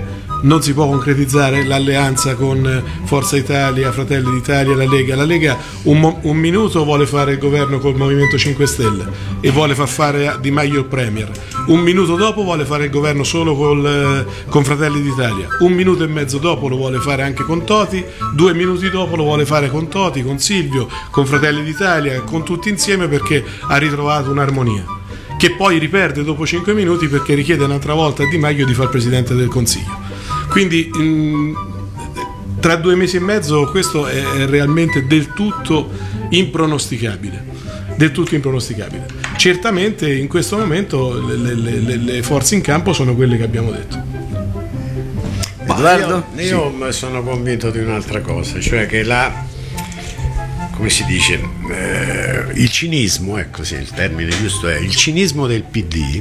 non si può concretizzare l'alleanza con Forza Italia, Fratelli d'Italia, la Lega. La Lega un, mo- un minuto vuole fare il governo col Movimento cinque Stelle e vuole far fare a Di Maio il premier, un minuto dopo vuole fare il governo solo col, con Fratelli d'Italia, un minuto e mezzo dopo lo vuole fare anche con Toti, due minuti dopo lo vuole fare con Toti, con Silvio, con Fratelli d'Italia, con tutti insieme, perché ha ritrovato un'armonia, che poi riperde dopo cinque minuti perché richiede un'altra volta a Di Maio di fare Presidente del Consiglio. Quindi mh, tra due mesi e mezzo questo è realmente del tutto impronosticabile, del tutto impronosticabile. Certamente in questo momento le, le, le, le forze in campo sono quelle che abbiamo detto. Edoardo? Io, io sì. sono convinto di un'altra cosa, cioè che la, come si dice, eh, il cinismo, ecco sì, il termine giusto è il cinismo del P D,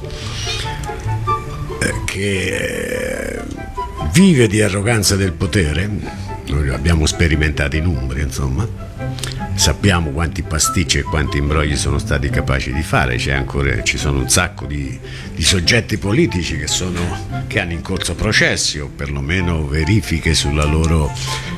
eh, che vive di arroganza del potere. Noi l'abbiamo sperimentato in Umbria, insomma, sappiamo quanti pasticci e quanti imbrogli sono stati capaci di fare. C'è ancora, ci sono un sacco di, di soggetti politici che, sono, che hanno in corso processi o perlomeno verifiche sulla loro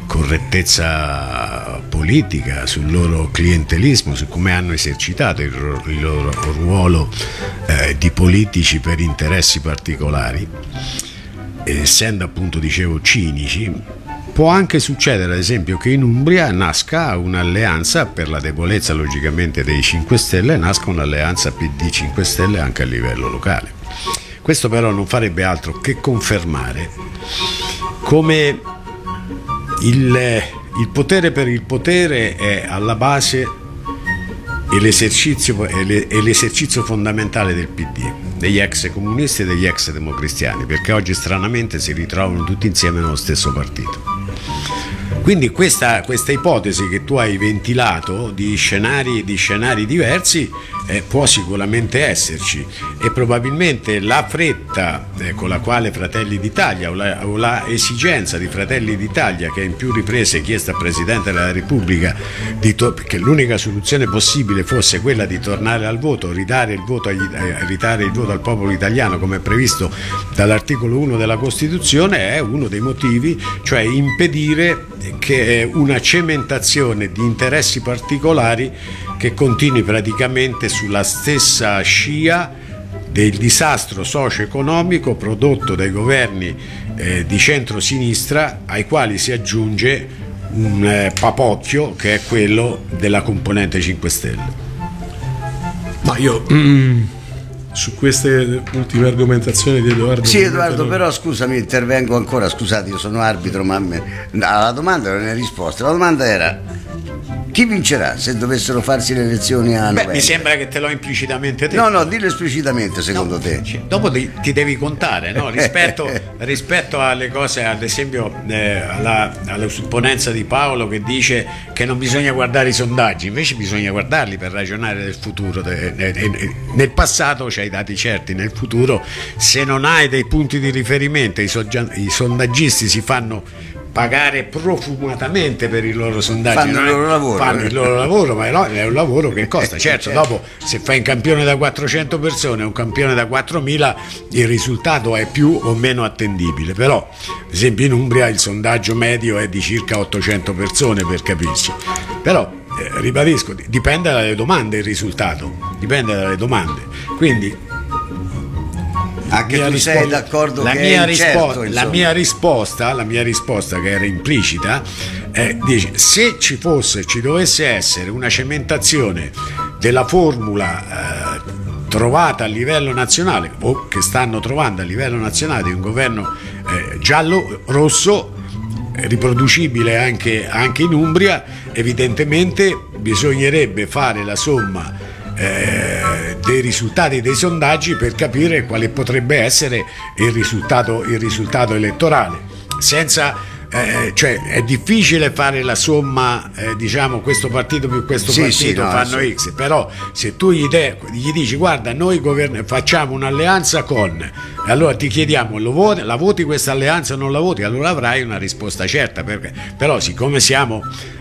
correttezza politica, sul loro clientelismo, su come hanno esercitato il, il loro ruolo eh, di politici per interessi particolari. Essendo appunto, dicevo, cinici, può anche succedere ad esempio che in Umbria nasca un'alleanza, per la debolezza logicamente dei cinque Stelle, nasca un'alleanza P D cinque Stelle anche a livello locale. Questo però non farebbe altro che confermare come il, il potere per il potere è alla base e l'esercizio, è l'esercizio fondamentale del P D, degli ex comunisti e degli ex democristiani, perché oggi stranamente si ritrovano tutti insieme nello stesso partito. Quindi questa, questa ipotesi che tu hai ventilato di scenari, di scenari diversi eh, può sicuramente esserci, e probabilmente la fretta eh, con la quale Fratelli d'Italia o la, o la esigenza di Fratelli d'Italia, che in più riprese chiesta al Presidente della Repubblica di to- che l'unica soluzione possibile fosse quella di tornare al voto, ridare il voto, agli, eh, ridare il voto al popolo italiano come previsto dall'articolo uno della Costituzione, è uno dei motivi, cioè impedire che una cementazione di interessi particolari che continui praticamente sulla stessa scia del disastro socio-economico prodotto dai governi eh, di centro-sinistra, ai quali si aggiunge un eh, papocchio che è quello della componente cinque Stelle. Ma io mm, su queste ultime argomentazioni di Edoardo. Sì, Edoardo, però scusami, intervengo ancora, scusate, io sono arbitro, ma me... la domanda non è risposta. La domanda era: chi vincerà se dovessero farsi le elezioni a novembre? Beh, mi sembra che te l'ho implicitamente detto. No, no, dillo esplicitamente, secondo no, te. Cioè, dopo ti, ti devi contare, no? rispetto, rispetto alle cose, ad esempio eh, alla, alla supponenza di Paolo che dice che non bisogna guardare i sondaggi, invece bisogna guardarli per ragionare del futuro. Nel passato c'hai i dati certi, nel futuro se non hai dei punti di riferimento, i, soggia- i sondaggisti si fanno pagare profumatamente per i loro sondaggi, fanno, il loro, lavoro, fanno eh. il loro lavoro, ma no, è un lavoro che costa. Certo, certo, dopo se fai un campione da quattrocento persone e un campione da quattromila, il risultato è più o meno attendibile. Però ad esempio in Umbria il sondaggio medio è di circa ottocento persone, per capirci. Però eh, ribadisco, dipende dalle domande il risultato, dipende dalle domande. Quindi anche tu risposta, sei d'accordo la che mia, è risposta, incerto, la mia risposta la mia risposta che era implicita eh, dice: se ci fosse, ci dovesse essere una cementazione della formula eh, trovata a livello nazionale, o che stanno trovando a livello nazionale, di un governo eh, giallo-rosso riproducibile anche, anche in Umbria, evidentemente bisognerebbe fare la somma Eh, dei risultati dei sondaggi per capire quale potrebbe essere il risultato, il risultato elettorale. Senza, eh, cioè è difficile fare la somma, eh, diciamo questo partito più questo sì, partito sì, no, fanno sì. X, però se tu gli, de- gli dici guarda noi govern- facciamo un'alleanza con, allora ti chiediamo lo voti, la voti questa alleanza o non la voti, allora avrai una risposta certa, perché, però siccome siamo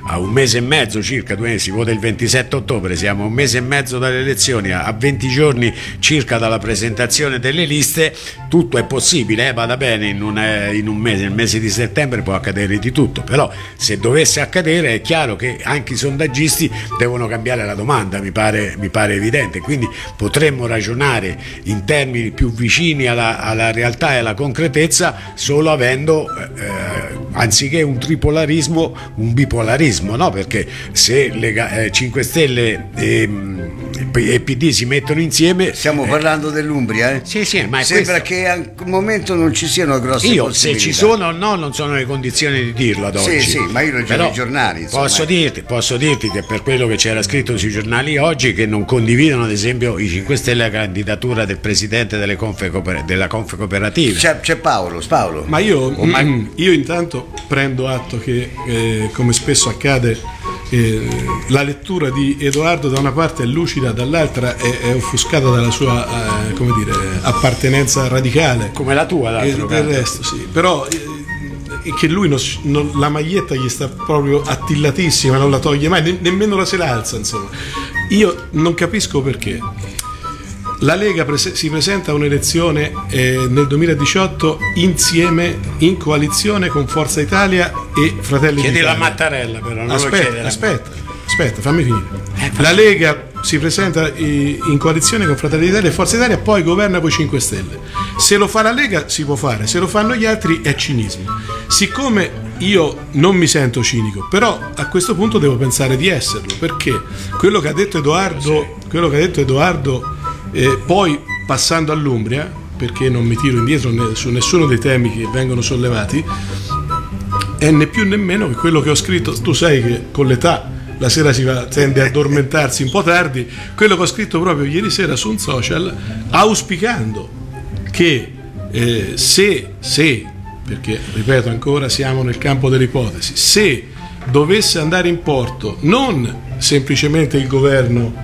a un mese e mezzo circa, due mesi, si vota il ventisette ottobre, siamo a un mese e mezzo dalle elezioni, a venti giorni circa dalla presentazione delle liste, tutto è possibile, eh, vada bene, in un, in un mese, nel mese di settembre può accadere di tutto, però se dovesse accadere è chiaro che anche i sondaggisti devono cambiare la domanda, mi pare, mi pare evidente, quindi potremmo ragionare in termini più vicini alla, alla realtà e alla concretezza solo avendo eh, anziché un tripolarismo un bipolarismo, no? Perché se le eh, cinque Stelle e, e P D si mettono insieme, stiamo eh, parlando dell'Umbria, eh? Sì, sì, ma sembra questo... che al momento non ci siano grosse io possibilità. Se ci sono o no non sono nelle condizioni di dirlo ad oggi. Sì, sì, ma io leggo nei giornali, insomma. Posso dirti, posso dirti che per quello che c'era scritto sui giornali oggi, che non condividono ad esempio i cinque Stelle la candidatura del presidente delle confe della Confcooperative. C'è, c'è Paolo, Paolo. Ma io, ma... io intanto prendo atto che eh, come spesso accade eh, la lettura di Edoardo da una parte è lucida, dall'altra è, è offuscata dalla sua eh, come dire, appartenenza radicale, come la tua l'altro e del resto sì, però eh, che lui non, non, la maglietta gli sta proprio attillatissima, non la toglie mai, ne, nemmeno la se la alza, insomma. Io non capisco perché la Lega prese- si presenta a un'elezione eh, nel duemiladiciotto insieme, in coalizione con Forza Italia e Fratelli Chiedi d'Italia. la Mattarella però, non aspetta, lo chiedi la... aspetta, aspetta, fammi finire. Eh, la Lega si presenta eh, in coalizione con Fratelli d'Italia e Forza Italia, poi governa con i cinque Stelle. Se lo fa la Lega si può fare, se lo fanno gli altri è cinismo. Siccome io non mi sento cinico, però a questo punto devo pensare di esserlo, perché quello che ha detto Edoardo, quello che ha detto Edoardo Eh, poi passando all'Umbria, perché non mi tiro indietro ne, su nessuno dei temi che vengono sollevati, è né più né meno che quello che ho scritto. Tu sai che con l'età la sera si va, tende a addormentarsi un po' tardi, quello che ho scritto proprio ieri sera su un social, auspicando che eh, se, se, perché ripeto ancora siamo nel campo delle ipotesi, se dovesse andare in porto non semplicemente il governo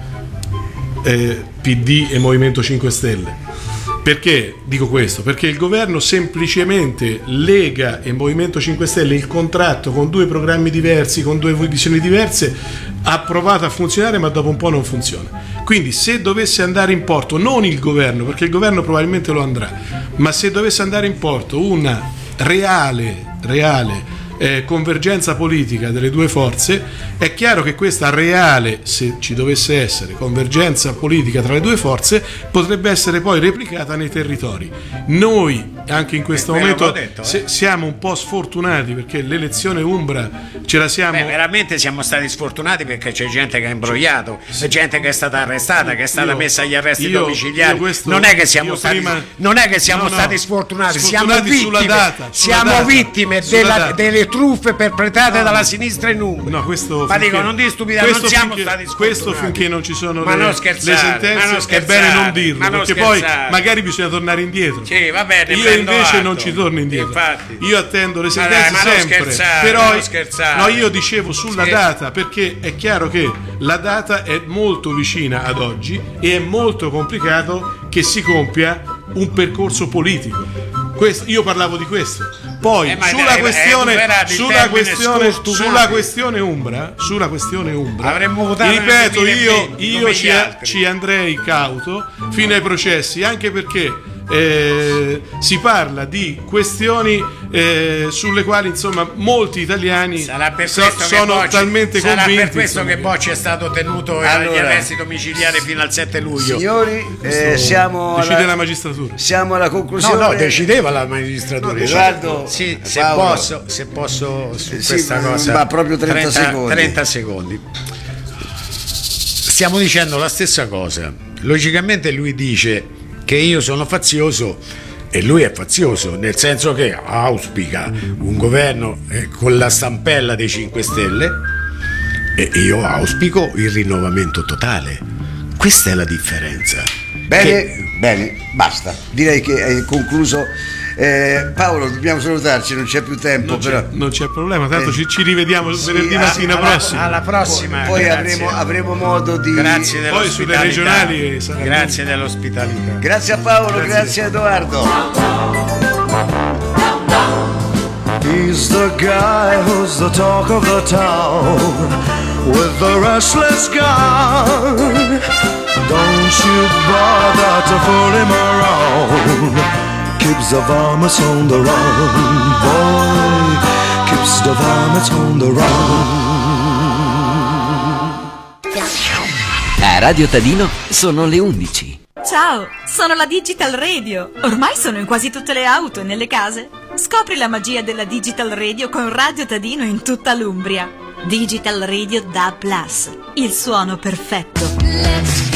Eh, P D e Movimento cinque Stelle. Perché dico questo? Perché il governo semplicemente Lega e Movimento cinque Stelle, il contratto con due programmi diversi, con due visioni diverse, ha provato a funzionare ma dopo un po' non funziona. Quindi se dovesse andare in porto, non il governo, perché il governo probabilmente lo andrà, ma se dovesse andare in porto una reale, reale Eh, convergenza politica delle due forze, è chiaro che questa reale, se ci dovesse essere convergenza politica tra le due forze, potrebbe essere poi replicata nei territori. Noi anche in questo momento detto, se, eh. siamo un po' sfortunati perché l'elezione umbra ce la siamo. Beh, veramente siamo stati sfortunati perché c'è gente che ha imbrogliato, c'è gente che è stata arrestata, che è stata io, messa agli arresti io, domiciliari. Io questo, non è che siamo stati prima, non è che siamo no, stati no, sfortunati, sfortunati siamo sulla vittime, data, sulla siamo data, vittime sulla della, data. delle truffe perpetrate no, dalla sinistra in Umbria. No, questo ma dico, non di stupidità, non siamo finché, stati sfortunati. Questo finché non ci sono ma le, non scherzare, le sentenze non è bene non dirlo, non perché scherzare. Poi magari bisogna tornare indietro. Sì, va bene, io invece atto. non ci torno indietro. Infatti. Io attendo le sentenze ma dai, ma sempre. Però no, io dicevo sulla Scherzo. data, perché è chiaro che la data è molto vicina ad oggi e è molto complicato che si compia un percorso politico. Questo, io parlavo di questo. Poi eh, sulla, è, questione, è sulla, questione, sulla questione Umbra, sulla questione Umbra, avremmo votato ripeto, io, io ci, ci andrei cauto fino ai processi, anche perché Eh, si parla di questioni eh, sulle quali insomma molti italiani so, sono Bocci, talmente sarà convinti. Per questo insomma. Che Bocci è stato tenuto allora, agli arresti domiciliari fino al sette luglio. Signori, eh, siamo decide alla, la magistratura. Siamo alla conclusione. No, no, decideva la magistratura. No, Edoardo, sì, se posso, se posso su sì, questa ma, cosa. Ma proprio trenta, trenta secondi. trenta secondi. Stiamo dicendo la stessa cosa. Logicamente lui dice che io sono fazioso e lui è fazioso, nel senso che auspica un governo eh, con la stampella dei cinque Stelle e io auspico il rinnovamento totale. Questa è la differenza. Bene, che... bene, basta. Direi che hai concluso. Eh, Paolo, dobbiamo salutarci, non c'è più tempo. Non c'è, però. non c'è problema, tanto eh, ci, ci rivediamo sì, venerdì mattina alla, prossima. Alla prossima. Poi avremo, avremo modo di. Grazie Poi sulle regionali. Grazie dell'ospitalità. Grazie a Paolo, grazie, grazie a Edoardo. He's the guy who's the talk of the town with the restless guy. Don't you bother to fool him around. Keeps the varmints on the run, boy. Keeps the varmints on the run. A Radio Tadino sono le undici. Ciao, sono la Digital Radio. Ormai sono in quasi tutte le auto e nelle case. Scopri la magia della Digital Radio con Radio Tadino in tutta l'Umbria. Digital Radio D A B plus, il suono perfetto.